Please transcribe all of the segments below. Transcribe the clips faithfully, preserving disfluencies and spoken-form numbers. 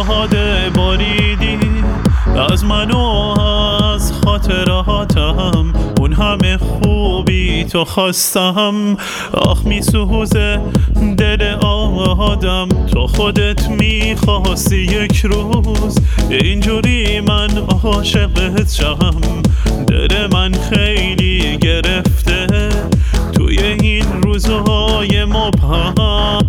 باد باریدی از من و از خاطراتم، اون همه خوبی تو خواستم. آخ میسوزه دل آدم، تو خودت میخواستی یک روز اینجوری من عاشقت شم. دل من خیلی گرفته توی این روزهای مبهم.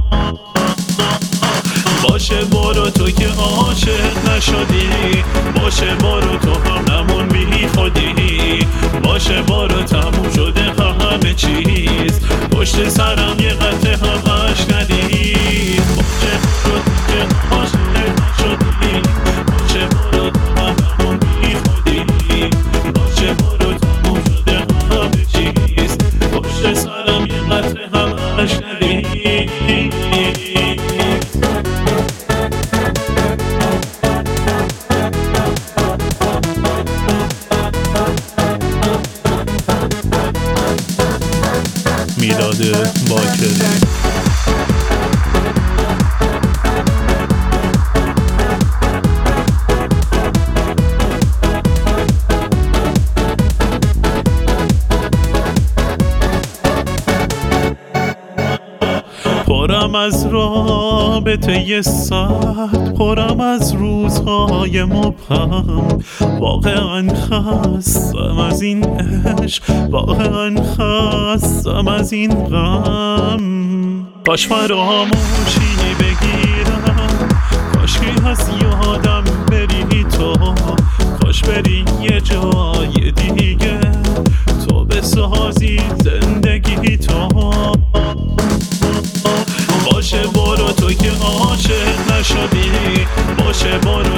باشه برو تو که عاشق نشدی، باشه برو تو هم نمون بی خودی، باشه برو تموم شده همه چیز، پشت سرم یه قطعه هم عشق ندید. باشه برو تو که عاشق نشدی، باشه برو تو هم نمون بی خودی، باشه برو تموم شده همه چیز، پشت سرم یه قطعه هم عشق ندید. میلاد باکری. پرم از رابطه ی سرد، پرم از روزهای مبهم. واقعا خستم از این عشق، واقعا خستم از این غم. کاش فراموشی بگیرم، کاش که از یادم بری تو، کاش بری یه جای دیگه تو بسازی زندگی تو. باشه برو تو که عاشق نشدی، باشه برو